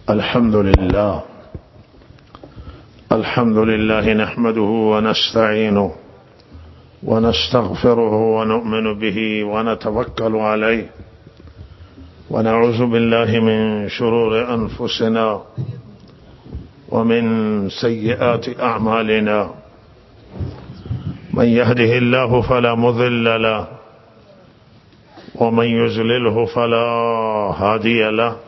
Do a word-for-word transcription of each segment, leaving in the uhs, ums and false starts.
الحمد لله الحمد لله نحمده ونستعينه ونستغفره ونؤمن به ونتوكل عليه ونعوذ بالله من شرور أنفسنا ومن سيئات أعمالنا. من يهده الله فلا مضل له ومن يضلله فلا هادي له،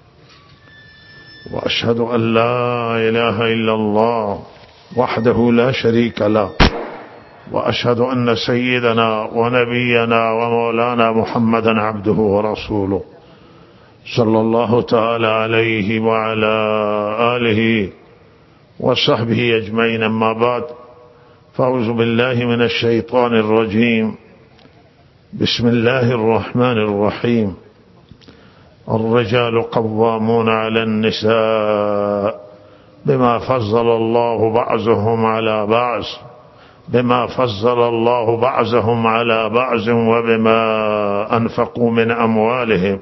وأشهد أن لا إله إلا الله وحده لا شريك له، وأشهد أن سيدنا ونبينا ومولانا محمدا عبده ورسوله صلى الله تعالى عليه وعلى آله وصحبه أجمعين. أما بعد، فأعوذ بالله من الشيطان الرجيم. بسم الله الرحمن الرحيم. الرجال قوامون على النساء بما فضل الله بعضهم على بعض بما فضل الله بعضهم على بعض وبما أنفقوا من أموالهم.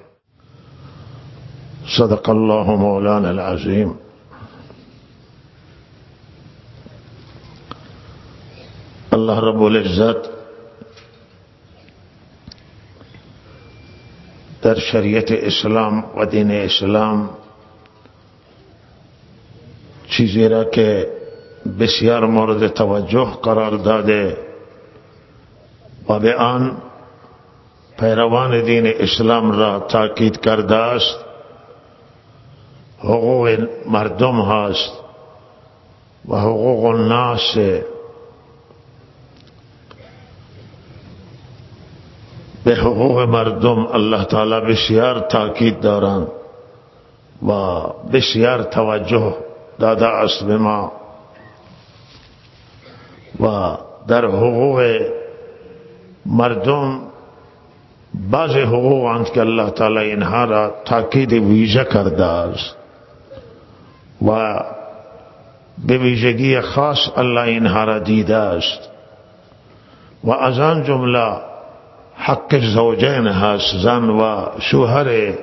صدق الله مولانا العظيم. الله رب العزت در شریعت اسلام و دین اسلام چیزی را که بسیار مورد توجه قرار داده و به آن پیروان دین اسلام را تاکید کرده است، حقوق مردم هست و حقوق الناس. به حقوق مردم الله تعالی بسیار تاکید دارند و بسیار توجه داده است به ما، و در حقوق مردم بعض حقوق اند که الله تعالی اینها را تاکید ویژه کرده است و به ویژگی خاص الله اینها را دیده است، و از آن جمله حق زوجین هست، زن و شوهر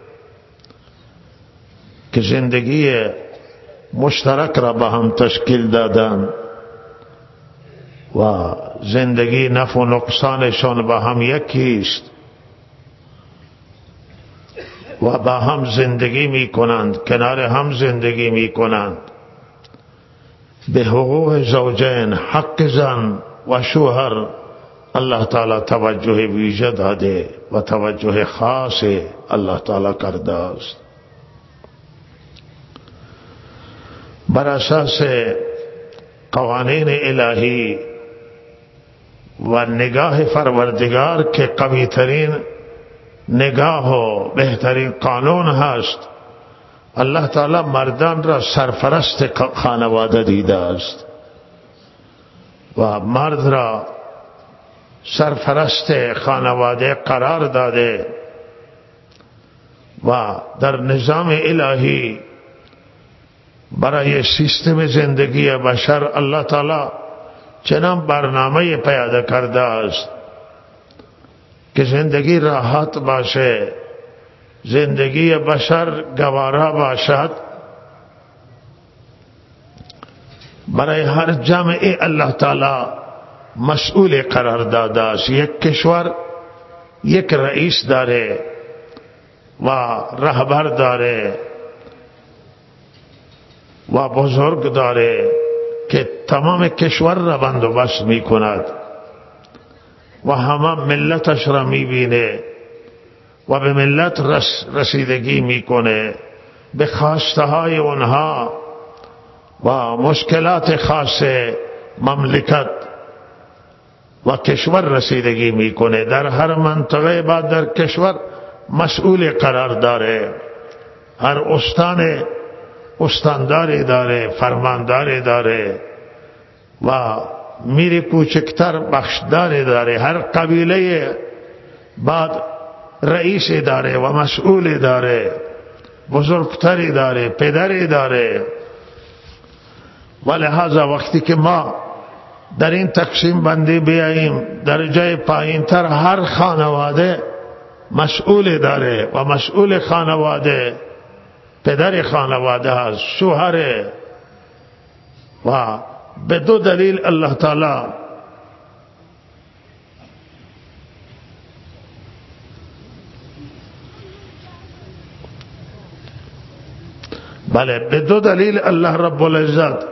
که زندگی مشترک را به هم تشکیل دادن و زندگی نفع و نقصانشان به هم یکیست و با هم زندگی می کنند، کنار هم زندگی می کنند. به حقوق زوجین، حق زن و شوهر الله تعالی توجه ویژه داده و توجه خاص الله تعالی کرده است. بر اساس قوانین الهی و نگاه پروردگار که قوی ترین نگاه و بهترین قانون هست، الله تعالی مردان را سرپرست خانواده دیده است و مرد را سرپرست خانواده قرار داده، و در نظام الهی برای سیستم زندگی بشر الله تعالی چنان برنامه پیاده کرده است که زندگی راحت باشه، زندگی بشر گوارا باشد. برای هر جمعی الله تعالی مسئول قرار داده است. یک کشور یک رئیس داره و رهبر داره و بزرگ داره که تمام کشور را بندوبست می کند و همه ملتش را می بینه و به ملت رس رسیدگی می کنه، به خواسته های اونها و مشکلات خاص مملکت و کشور رسیدگی میکنه. در هر منطقه بعد در کشور مسئول قرار داره، هر استان استانداری داره، فرمانداری داره و میر کوچکتر بخشداری داره. هر قبیله بعد رئیس داره و مسئول داره، بزرگتری داره، پدری داره. و لحاظا وقتی که ما در این تقسیم بندی بیاییم، در جای پایین تر هر خانواده مسئول داره و مسئول خانواده پدر خانواده است، شوهر. و به دو دلیل الله تعالی بله به دو دلیل الله رب العزت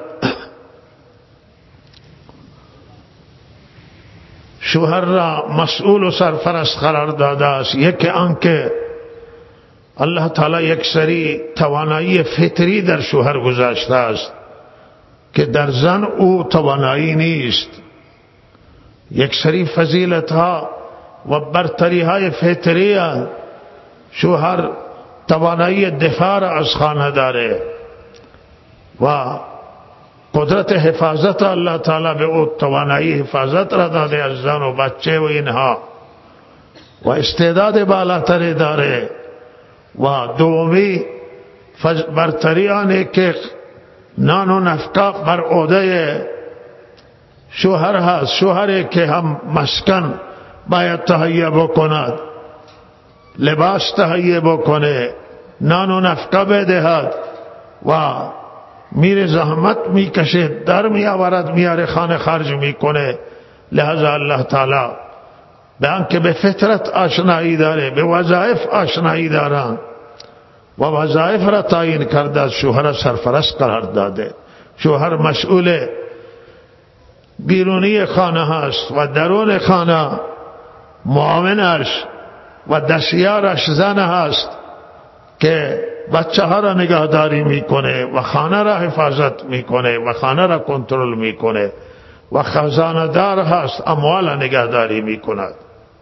شوهر را مسئول و سرپرست قرار داده است. یکی آنکه الله تعالی یک سری توانایی فطری در شوهر گذاشته است که در زن او توانایی نیست. یک سری فضیلت ها و برتری های فطری. شوهر توانایی دفاع از خانه داره و قدرت حفاظت الله تعالی به او توانایی حفاظت را داده از زن و بچه و اینها، و استعداد بالاتری داره. و دومی برتری آنه که نان و نفقه بر عهده شوهر هست. شوهری که هم مسکن باید تهیه بکند، لباس تهیه بکنه، نان و نفقه بدهد و میره زحمت میکشه، در میآورد میاره خانه خرج میکنه. لہذا الله تعالی به آنکه به فطرت آشنایی داره، به وظایف آشنایی دارن و وظایف را تعیین کرده، شوهر سرپرست قرار داده. شوهر مسئول بیرونی خانه هست و درون خانه معاونش و دستیارش زن هست که بچه ها را نگهداری میکنه و خانه را حفاظت میکنه و خانه را کنترل میکنه و خزانه دار هست، اموال نگهداری میکند.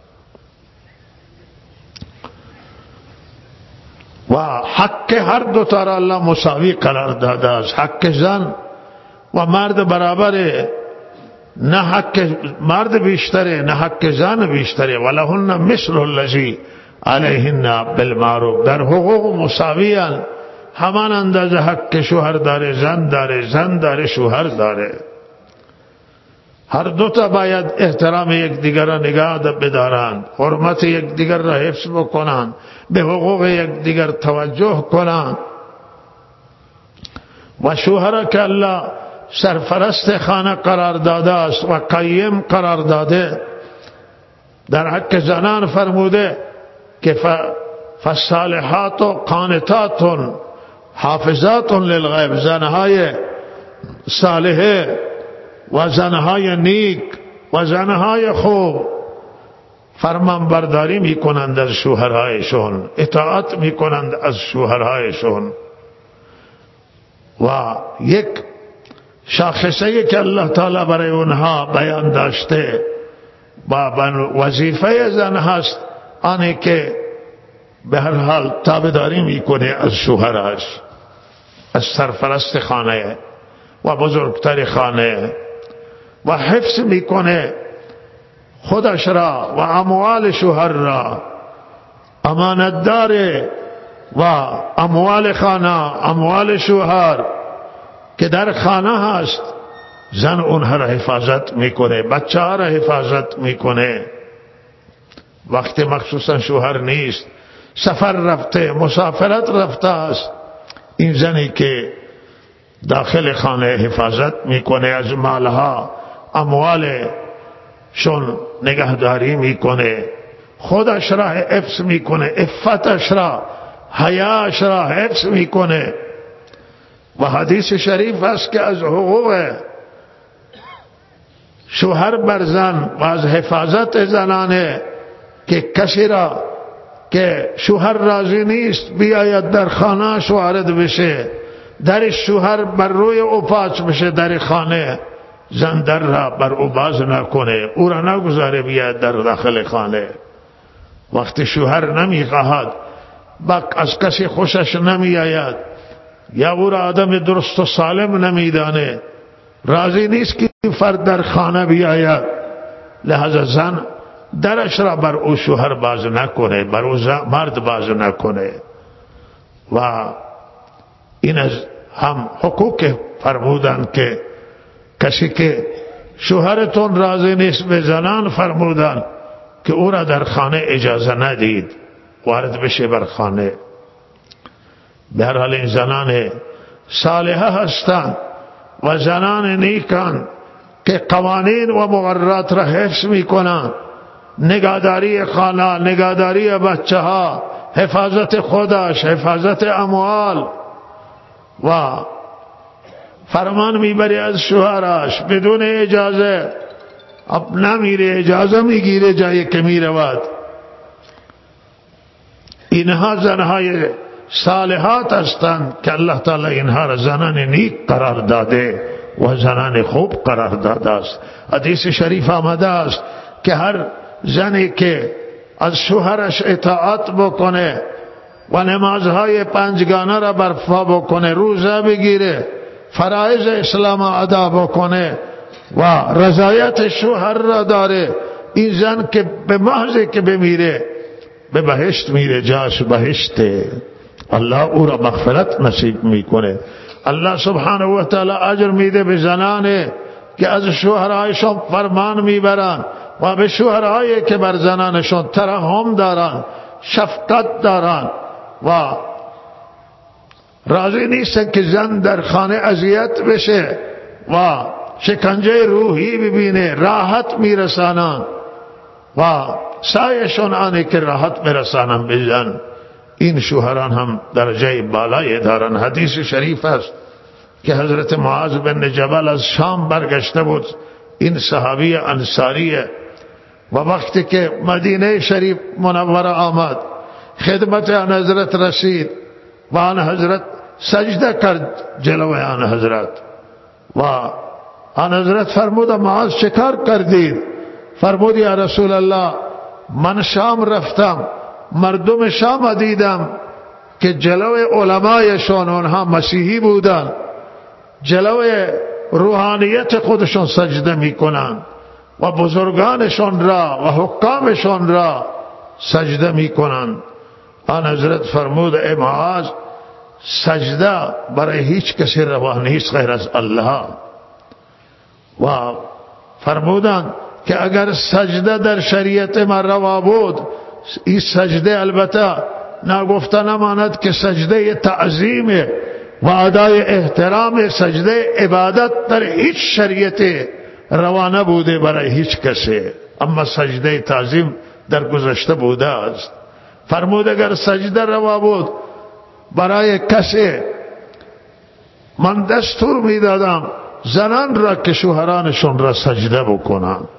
و حق هر دو تا را الله مساوی قرار داده است. حق زن و مرد برابره، نه حق مرد بیشتره نه حق زن بیشتره. ولهن مثل الذی علیهن بالمعروف، در حقوق مساویان، همان اندازه حق شوهر داره زن داره، زن داره شوهر داره. هر دوتا باید احترام یک دیگر را نگاه بدارند، حرمت یک دیگر را حفظ بکنند، به حقوق یک دیگر توجه کنند. و شوهر که الله سرپرست خانه قرار داده است و قیم قرار داده، در حق زنان فرموده که فالصالحات قانتات حافظات للغیب، زنهای صالحه و زنهای نیک و زنهای خوب فرمان برداری میکنند از شوهرهایشون، اطاعت میکنند از شوهرهایشون. و یک شاخصه که الله تعالی برای اونها بیان داشته و وظیفه زن هست آنه که به هر حال تابعداری میکنه از شوهرش، از سرپرست خانه و بزرگتر خانه، و حفظ میکنه خودش را و اموال شوهر را، امانت داره و اموال خانه، اموال شوهر که در خانه هست، زن اونها را حفاظت میکنه، بچه ها را حفاظت میکنه. وقتی مخصوصا شوهر نیست، سفر رفته، مسافرت رفته است، این زنی که داخل خانه حفاظت میکنه، از مالها اموالشون نگهداری میکنه، خودش را حفظ میکنه، عفتش را، حیاش را حفظ میکنه. و حدیث شریف است که از حقوق شوهر بر زن و از حفاظت زنانه که کسی را که شوهر راضی نیست بیاید در خانهش وارد بشه، در شوهر بر روی او پاچ بشه در خانه، زن در را بر او باز نکنه، او را نگذاره بیاید در داخل خانه. وقتی شوهر نمیخواهد، از کسی خوشش نمی آید یا او را آدم درست و سالم نمیدانه، راضی نیست که فرد در خانه بیاید، لہذا زن درش را بر او شوهر باز نکنه، بر او مرد باز نکنه. و این از هم حقوق فرمودن که کسی که شوهرتون راضی نیست، به زنان فرمودن که او را در خانه اجازه ندید وارد بشه بر خانه. به هر حال این زنان صالحه هستند و زنان نیکان که قوانین و مقررات را حفظ میکنند، نگهداری خانه، نگهداری بچه ها، حفاظت خودش، حفاظت اموال و فرمان میبری از شوهرش بدون اجازه. اب نمیره، اجازه میگیره جایی که میرود. اینها زنهای صالحات هستند که الله تعالی اینها را زنان نیک قرار داده و زنان خوب قرار داده است. حدیث شریف آمده است که هر زنی که از شوهرش اطاعت بکنه و نمازهای پنجگانه را برپا بکنه، روزه بگیره، فرایض اسلام ادا بکنه و رضایت شوهر را داره، این زن که به محض که بمیره به بهشت میره، جاش بهشته. الله او را مغفرت نصیب میکنه. الله سبحانه و تعالی اجر میده به زنانی که از شوهرایشان فرمان میبرن و به شوهرهایی که بر زنانشان ترحم دارن، شفقت دارن و راضی نیستن که زن در خانه اذیت بشه و شکنجه روحی ببینه، راحت میرسانن و سایشون آنه که راحت میرسانن به زن. این شوهران هم درجه بالایی دارن. حدیث شریف است که حضرت معاذ بن جبل از شام برگشته بود، این صحابی انصاریه، و وقتی که مدینه شریف منوره آمد خدمت آن حضرت رسید و آن حضرت سجده کرد جلوی آن حضرت و آن حضرت فرمود معاذ چه کار کردید؟ فرمود یا رسول الله من شام رفتم، مردم شام دیدم که جلوی علمایشان، اونها مسیحی بودن، جلوی روحانیت خودشون سجده میکنن و بزرگانشان را و حکامشان را سجده میکنن. آن حضرت فرمود ای معاذ سجده برای هیچ کسی روا نیست غیر از الله، و فرمودند که اگر سجده در شریعت ما روا بود، این سجده البته نگفته نماند که سجده تعظیم و ادای احترام، سجده عبادت در هیچ شریعت روا نبوده برای هیچ کسی، اما سجده تعظیم در گذشته بوده است. فرمود اگر سجده روا بود برای کسی، من دستور میدادم زنان را که شوهرانشون را سجده بکنند.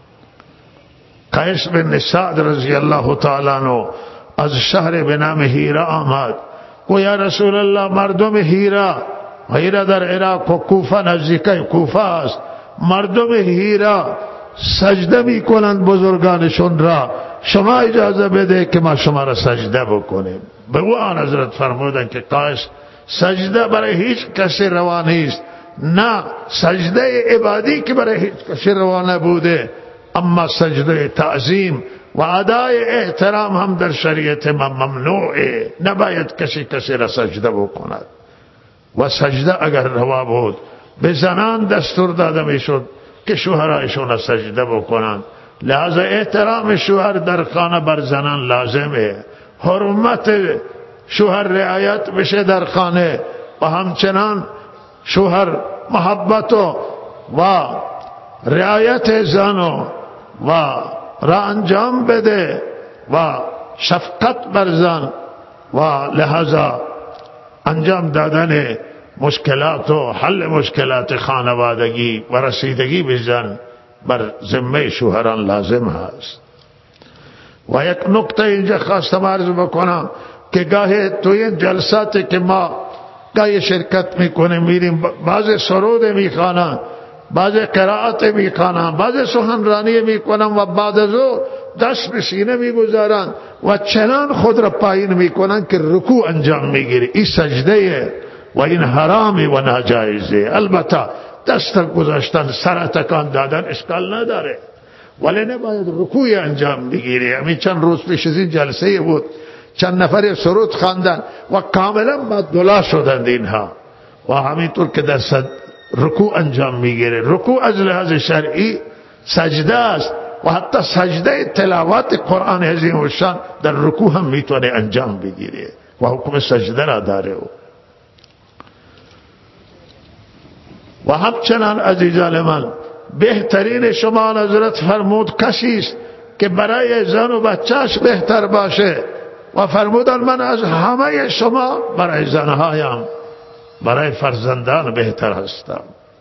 قیس بن سعد رضی الله تعالی عنہ از شهر به نام هیرا آمد و یا رسول الله مردم هیرا، هیرا در عراق و کوفه نزدیک کوفه است، مردم هیرا سجده می کنند بزرگانشون را، شما اجازه بده که ما شما را سجده بکنیم. به او آن حضرت فرمودند که قیس سجده برای هیچ کسی روا نیست، نه سجده عبادی که برای هیچ کسی روا نبوده، اما سجده تعظیم و ادای احترام هم در شریعت ما ممنوعه، نباید کسی کسی را سجده بکند. و سجده اگر روا بود به زنان دستور داده میشد که شوهرایشون را سجده بکنند. لحاظ احترام شوهر در خانه بر زنان لازمه، حرمت شوهر رعایت بشه در خانه و همچنان شوهر محبت و, و رعایت زن و را انجام بده و شفقت بر زن و لحاظا انجام دادن مشکلات و حل مشکلات خانوادگی و رسیدگی به زن بر ذمه شوهران لازم هست. و یک نکته اینجا خواستم عرض بکنم که گاهی توی این جلساتی که ما گاهی شرکت میکنیم میریم، بعض سرود میخوانن، بعض قرائت میخوانن، بعض سخنرانی میکنن و بعد از او دست به سینه میگذارن و چنان خود را پایین میکنن که رکوع انجام میگیری. این سجده و این حرامی و ناجایزه. البته دست گذاشتن، سر تکان دادن اشکال نداره، ولی نباید رکوع انجام بگیری. همین چند روز پیش از این جلسه بود، چند نفر سرود خواندن و کاملا بدلا شدند اینها، و همینطور که در رکوع انجام میگیره. رکوع از لحاظ شرعی سجده است و حتی سجده تلاوت قرآن عظیم الشان در رکوع هم میتونه انجام بگیره. و حکم سجده را داره او. و همچنان عزیزان من بهترین شما حضرت فرمود کسی است که برای زن و بچهش بهتر باشه و فرمودن من از همه شما برای زنهایم برای فرزندان بهتر هستم.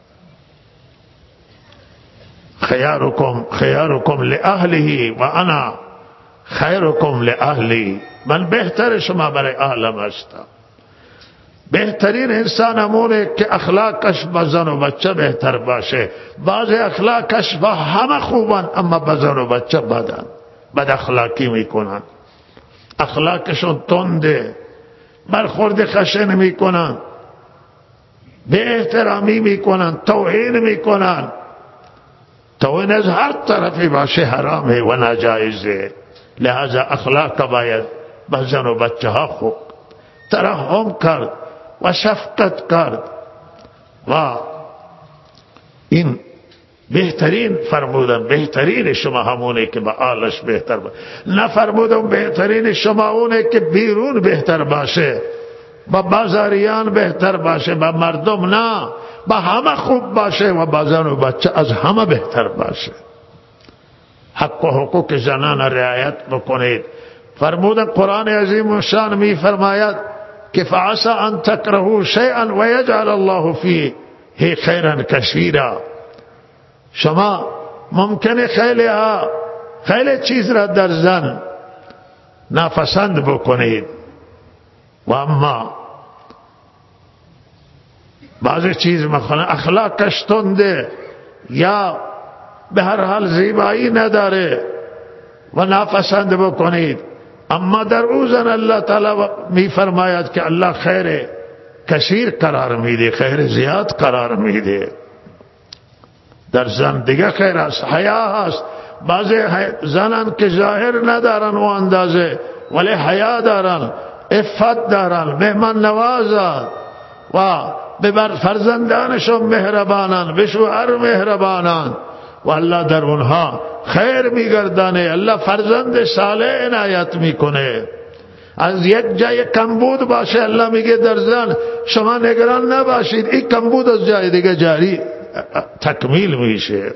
خیارکم خیارکم لأهله و انا خیرکم لأهلی. من بهتر شما برای اهلم هستم. بهترین انسان همونه که اخلاقش با زن و بچه بهتر باشه. بعض اخلاقش با همه خوبن اما با زن و بچه بدن، بد اخلاقی میکنن، اخلاقشون تنده، برخورد خشن میکنن، به احترامی میکنن، توهین میکنن. توهین از هر طرفی باشه حرامه و ناجایزه. لہذا اخلاق باید با زن و بچه ها خوب ترحم کرد و شفقت کرد و این بهترین فرمودن بهترین شما همونه که با آلش بهتر باشه. نه فرمودن بهترین شما اونه که بیرون بهتر باشه، با بازاریان بهتر باشه، با مردم نه، با همه خوب باشه و با زن و بچه از همه بهتر باشه. حق و حقوق زنان رعایت بکنید. فرمودن قرآن عظیم و شان می فرماید که فعسى ان تکرهوا شیئا و یجعل الله فیه خیرا کثیرا. شما ممکنه خیلی ها خیلی چیز را در زن ناپسند بکنید و اما بعضی چیز مثلا اخلاقش تنده یا به هر حال زیبایی نداره و ناپسند بکنید، اما در او زن الله تعالی می فرماید که الله خیر کثیر قرار میده، خیر زیاد قرار میده. در زن دیگه خیر است، حیا هست. بعضی زنان که ظاهر ندارن و اندازه ولی حیا دارن، عفت دارن، مهمان نوازن و به فرزندانشون مهربانن، به شوهر مهربانن و الله در اونها خیر میگردانه. الله فرزند صالح عنایت میکنه. از یک جای کمبود باشه الله میگه در زن شما نگران نباشید، این کمبود از جای دیگه جاری تکمیل میشه.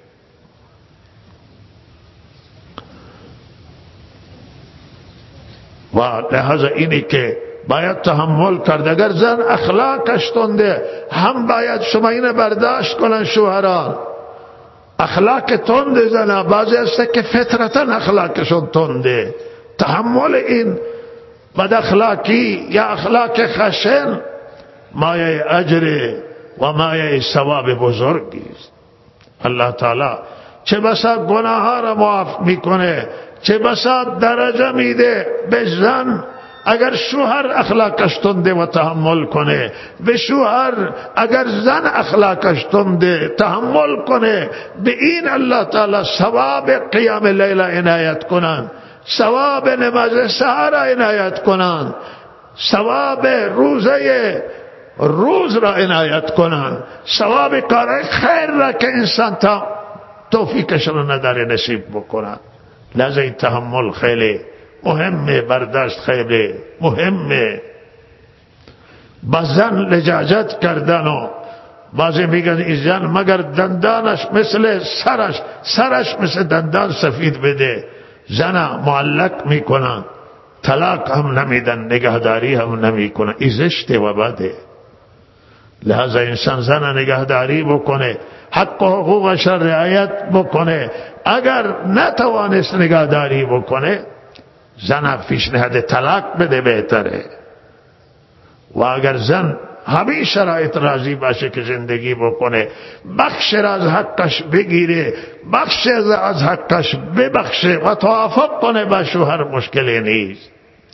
و لحاظ اینی که باید تحمل کرد. اگر زن اخلاقش تنده هم باید شما اینه برداشت کنن. شوهران اخلاق تند زن بعضی هسته که فطرتا اخلاقشون تنده، تحمل این بد اخلاقی یا اخلاق خشن مایه اجر و مایه ثواب بزرگی است. الله تعالی چه بسا گناه ها را معاف میکنه، چه بسا درجه میده به زن. اگر شوهر اخلاقش تنده و تحمل کنه، به شوهر اگر زن اخلاقش تنده تحمل کنه، به این الله تعالی ثواب قیام لیل عنایت کنن، ثواب نماز سحر عنایت کنن، ثواب روزه روز را عنایت کنن، ثواب کار خیر را که انسان تا توفیقش را نداره نصیب بکنن. لذا این تحمل خیلی مهمه، برداشت خیلی مهمه. با زن لجاجت کردن و بعضی میگن این زن مگر دندانش مثل سرش سرش مثل دندان سفید بده زن معلق میکنن، طلاق هم نمیدن، نگهداری هم نمیکنن. این زشته و بده. لہذا انسان زن نگهداری بکنه، حق و حقوقش رعایت بکنه. اگر نتوانست نگهداری بکنه زن پیشنهاد طلاق بده بهتره. و اگر زن همین شرایط راضی باشه که زندگی بکنه، بخش را از حقش بگیره، بخش از حقش ببخشه و توافق کنه با شوهر، مشکلی نیست.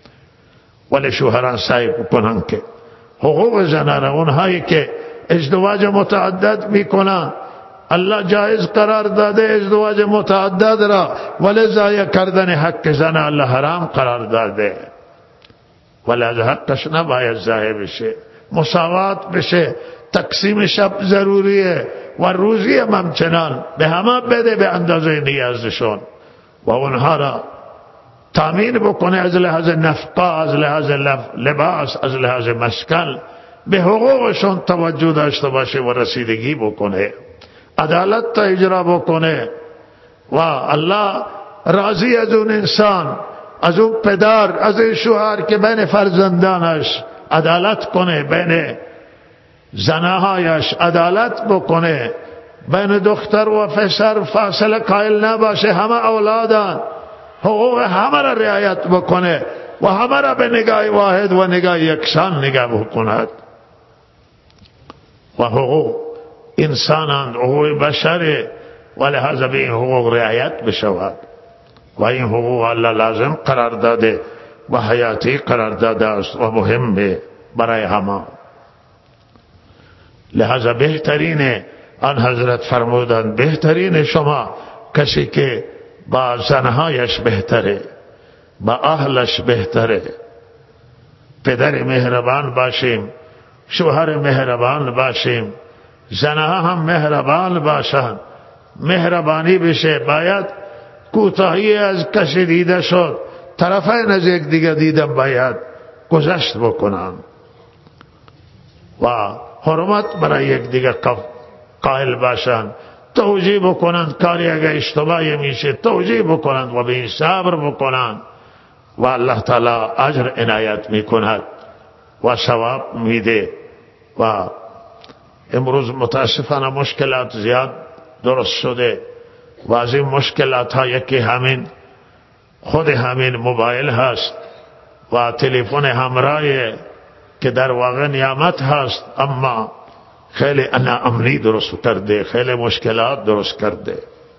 ولی شوهران سعی بکنن که حقوق زنان، اونهایی که ازدواج متعدد میکنن، الله جایز قرار داده ازدواج متعدد را، ولی ضایع کردن حق زن الله حرام قرار داده. ولی از حقش نباید ضایع بشه، مساوات بشه. تقسیم شب ضروریه و روزی هم همچنان به همه بده به اندازه نیازشون و اونها را تامین بکنه، از لحاظ نفقه، از لحاظ لباس، از لحاظ مسکن، به حقوقشون توجه داشته باشه و رسیدگی بکنه، عدالت تا اجرا بکنه. و الله راضی از اون انسان، از اون پدر، از این شوهر که بین فرزندانش عدالت کنه، بین زنهایش عدالت بکنه، بین دختر و پسر فاصله قائل نباشه، همه اولادان حقوق همه را رعایت بکنه و همه را به نگاه واحد و نگاه یکسان نگاه بکند. و حقوق انسانان حقوق بشر و لحاظ به این حقوق رعایت بشود و این حقوق الله لازم قرار داده و حیاتی قرار داده است و مهمه برای همه. لہذا بهترین آن حضرت فرمودند بهترین شما کسی که با زنهایش بهتره، با اهلش بهتره. پدر مهربان باشیم، شوهر مهربان باشیم، زنها هم مهربان باشند. مهربانی بشه، باید کوتاهی از کسی دیده شد، طرفین از یک دیگه دیدم باید گذشت بکنن و حرمت برای یک دیگه قائل باشند، توجیه بکنند. کاری اگر اشتباهی میشه توجیه بکنند و به این صبر بکنند و الله تعالی اجر عنایت میکند و ثواب میده. و امروز متاسفانه مشکلات زیاد درست شده و از این مشکلات ها یکی همین خود همین موبایل هست و تلفن همراهی که در واقع نعمت هست اما خیلی ناامنی درست کرده، خیلی مشکلات درست کرده.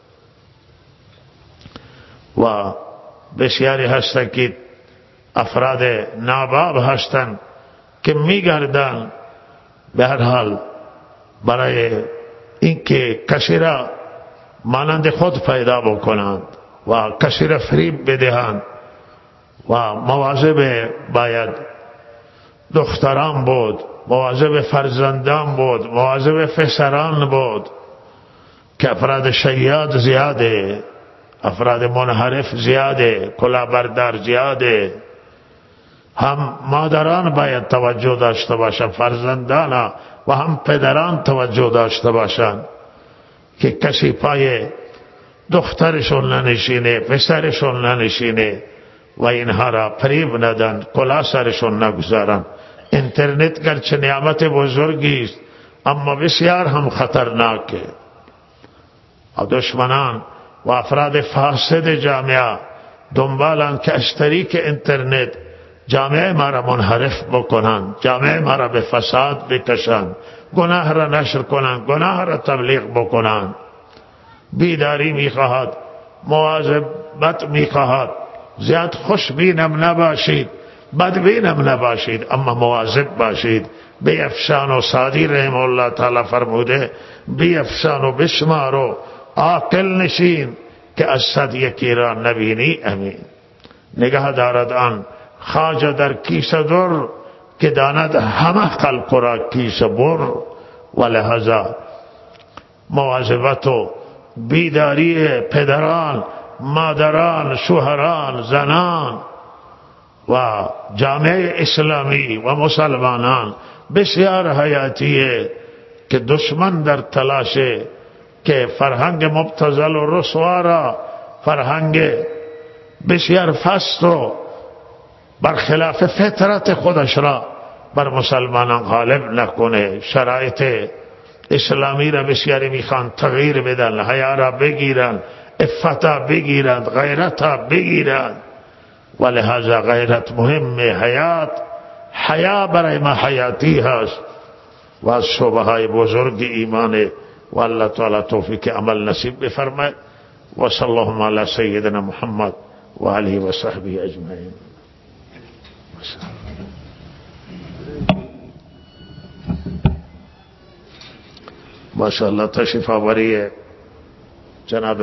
و بسیاری هستند که افراد ناباب هستند که میگردند به هر حال برای اینکه کسی را مانند خود پیدا بکنند و کسی را فریب بدهند و مواظب باید دختران بود، مواظب فرزندان بود، مواظب پسران بود که افراد شیاد زیاده، افراد منحرف زیاده، کلاهبردار زیاده. هم مادران باید توجه داشته باشند، فرزندان و هم پدران توجه داشته باشند که کسی پای دخترشون ننشینه، پسرشون ننشینه و اینها را فریب ندن، کلاه سرشون نگذارن. اینترنت گرچه نعمت بزرگی است اما بسیار هم خطرناکه. و دشمنان و افراد فاسد جامعه دنبالن که از طریق اینترنت جامعه ما را منحرف بکنن، جامعه ما را به فساد بکشن، گناه را نشر کنن، گناه را تبلیغ بکنن. بیداری میخواهد، مواظبت میخواهد، زیاد خوشبینم نباشید، بدبینم نباشید، اما مواظب باشید. بیفشان و سادی رحمه الله تعالی فرموده بیفشان و بشمار و عاقل نشین که از صد یکی را نبینی امین. نگاه دارد آن خواجه در کیسه در که داند همه خلق را کیسه بر. و لحظا مواظبت و بیداری پدران، مادران، شوهران، زنان و جامعه اسلامی و مسلمانان بسیار حیاتیه که دشمن در تلاشه که فرهنگ مبتذل و رسوارا، فرهنگ بسیار فست و برخلاف فطرت خودش را بر مسلمانان غالب نکنه. شرایط اسلامی را بسیاری میخوان تغییر بدن، حیا را بگیرن، عفتا بگیرند، غیرتا بگیرند. و لہذا غیرت مهم، حیات حیا برای ما حیاتی هست و از شعبه های بزرگ ایمان. و الله تعالی توفیق عمل نصیب بفرماید. و صلی الله علی سیدنا محمد و آله و صحبه اجمعین. ماشاءالله تشریف آوری جناب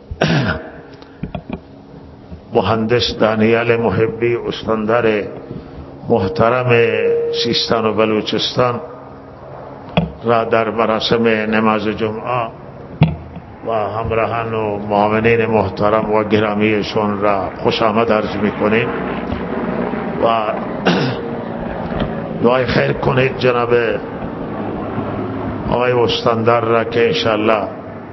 مهندس دانیال محبی استاندار محترم سیستان و بلوچستان را در مراسم نماز جمعه و همراهان و معاونین محترم و گرامیشون را خوش آمد عرض میکنیم و دعای خیر کنید جناب آقای استاندار را که انشاءالله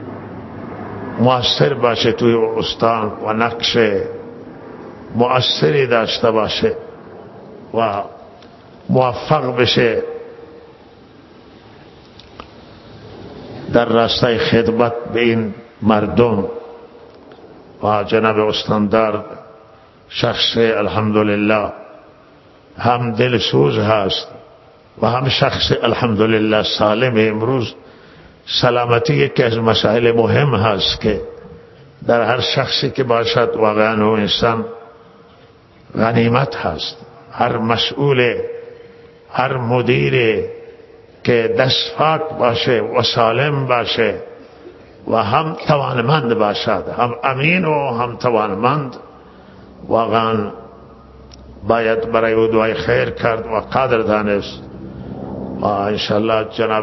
مؤثر باشه توی استان و نقش مؤثری داشته باشه و موفق بشه در راستای خدمت به این مردم. و جناب استاندار شخص الحمدلله هم دلسوز هست و هم شخص الحمدلله سالم. امروز سلامتی یکی از مسائل مهم هست که در هر شخصی که باشد واقعا و انسان غنیمت هست. هر مسئول، هر مدیر که دست پاک باشه و سالم باشه و هم توانمند باشد، هم امین و هم توانمند، واقعا باید برای او دعای خیر کرد و قدر دانست. و انشاءالله جناب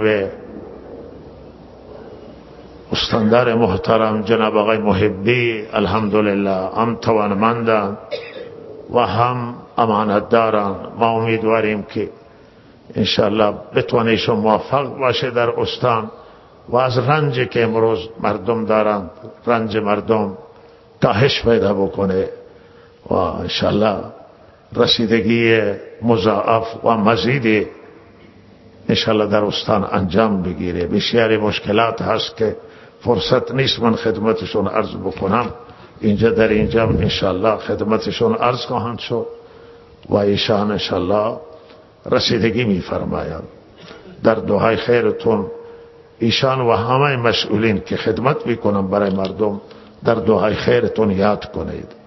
استاندار محترم جناب آقای محبی الحمدلله هم توانمندند و هم امانتدارند. ما امیدواریم که انشاءالله بتوانیشون موفق باشه در استان و از رنجی که امروز مردم دارند، رنج مردم کاهش پیدا بکنه و انشاءالله رسیدگی مضاعف و مزید انشاءالله در استان انجام بگیره. بسیاری مشکلات هست که فرصت نیست من خدمتشون عرض بکنم اینجا، در اینجا انشاءالله خدمتشون عرض خواهند شد و ایشان انشاءالله رسیدگی می‌فرمایند. در دعای خیرتون ایشان و همه مسئولین که خدمت میکنن برای مردم در دعای خیرتون یاد کنید.